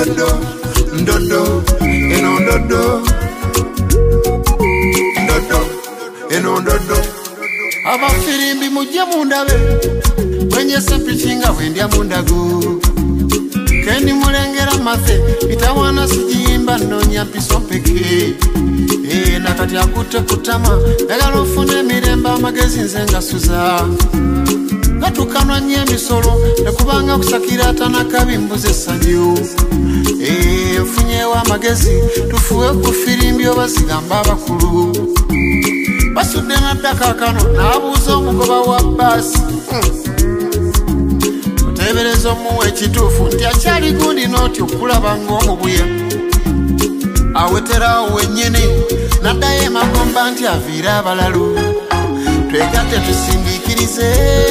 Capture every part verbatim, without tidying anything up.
ndodo ndodo eno ndodo ndodo eno ndodo abafirimbi mujje mundabe kwenye sepichinga wendya mundago kendi mulengera mafe bitawana sijimba nonya piso peke eh nakati akute kutama dagala ofune miremba amagezi nzenga suza katukanwa nye misolo nekubanga kusakira tanakabi mbuze sanyo eh funyewa amagezi tufuwe ku firimbi obazigamba abakulu basudde naddaka kano nabuuza omugoba wa basi teberezo muwe kitufu nti akyali gundi noti okulaba ng'omubuya awetera wenyini naddayo emagomba nti aviira abalalu twegatte tusindikirize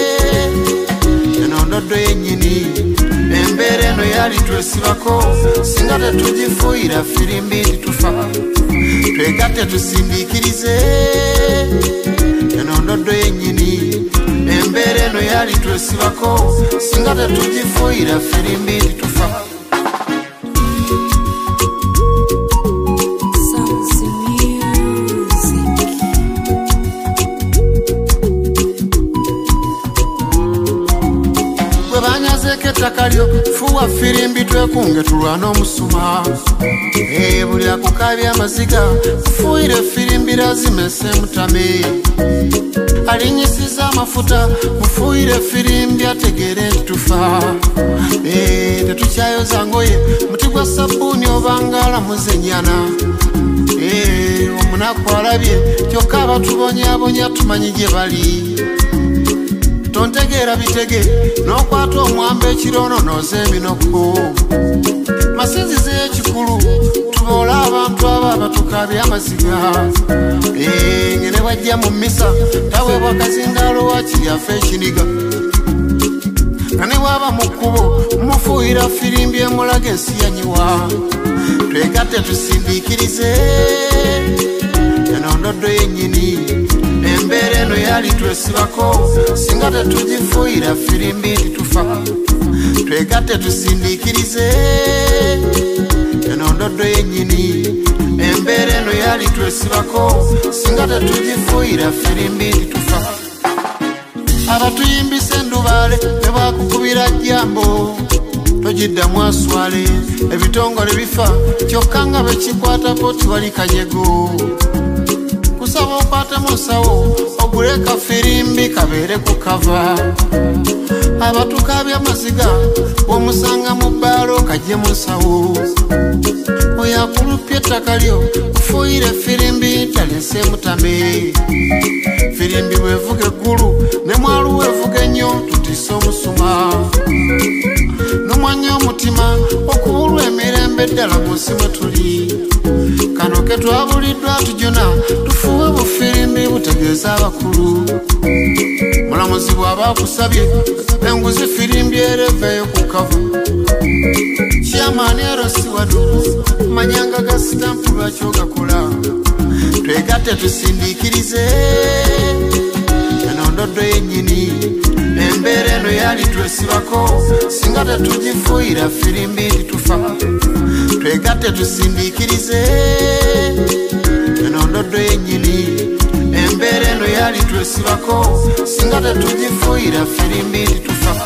eno ndodo yennyini embeera eno yali twesibako singa tetugifuuyira firimbi nti tufa twegatte tusindikirize eno ndodo yennyini embeera eno yali twesibako singa tetugifuuyira firimbi nti tufa bwe banyazeeko ettaka lyo fuwa firimbi twekunge tulwana omusuma ee buli akukabya amaziga fuuyire firimbi razimese mutame alinyisiza amafuta mufuire firimbi ategere tufa eh tetukyayoza ngoye muti gwa sabuni obangala muzenyana eh omunaku alabye kyokka abatubonyabonya tumanyi gye bali tontegera bitege n'okwata omwamba ekirono noze eminoko masinzizo ekikulu tubola abantu abo abatukabya amaziga eh ngene bajja mu mmisa taweebwa kazindalo wakiryafe ekiniga kane waba mu kkubo mufuuyira firimbi emulaga ensi yanyiwa twegatte tusindikirize eno ndodo yennyini embeera eno yali twesibako singa tetugifuuyira firimbi nti tufa twegatte tusindikirize eno ndodo yennyini embeera eno yali twesibako singa tetugifuuyira firimbi nti tufa abatuyimbisa endubale tebakukubira jambo togiddamu aswale ebitongole bifa kyokka nga bekikwatako tibali kanyego kusaba okwate mu nsawo oguleka firimbi kabeere ku kava abatukabya amaziga bw'omusanga mu bbaalo kajje mu nsawo oyo akulupya ettaka lyo ufuuyire firimbi talese mutame firimbi bwevuga eggulu ne mwalu wevuga ennyo tutise omusuma n'omwanya omutima okubulwa emirembe ddala mu nsi mwe tuli kano ke twabuliddwa tujuna tufuwe bufirimbi butegeeza abakulu mulamuzi bw'aba akusabye enguzi firimbi ereveeyo ku kava kyamaani erosi wadu manyanga ga sitampu lwaki ogakola twegatte tusindikirize eno ndodo yennyini embeera eno yali twesibako singa tetugifuuyira firimbi nti tufa twegatte tusindikirize eno ndodo yennyini embeera eno yali twesibako singa tetugifuuyira firimbi nti tufa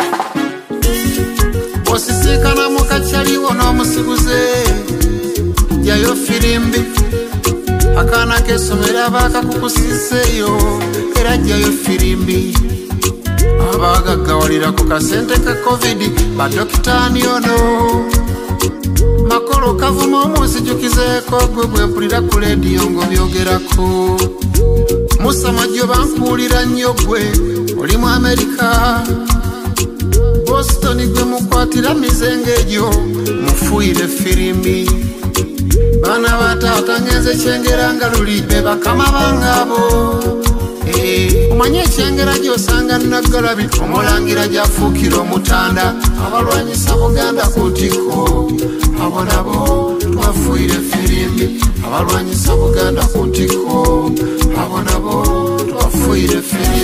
osisinkana mu kakyaliwo n'omusiguze jayo firimbi akaana k'essomero abaakakukusiseeyo era jayo firimbi abagaggawalira ku kasente ka kovidi badokitaani ono makolo kavuma omunsijukizeeko gwe bwe mpulira ku lediyo ng'obyogerako musamajjo bankuwulira nnyo gwe oli mu amerika boston gwe mukwatira mizengo egyo mufuuyire firimbi baana bataata ngenze kyengera nga luli be bakama bangaabo omanye ekyengera gy'osanga naggalabi omulangira gyafuukira omutanda abalwanyisa buganda ku ntikko abo nabo twafuuyire firimbi abalwanyisa buganda ku ntikko abo nabo twafuuyire firimbi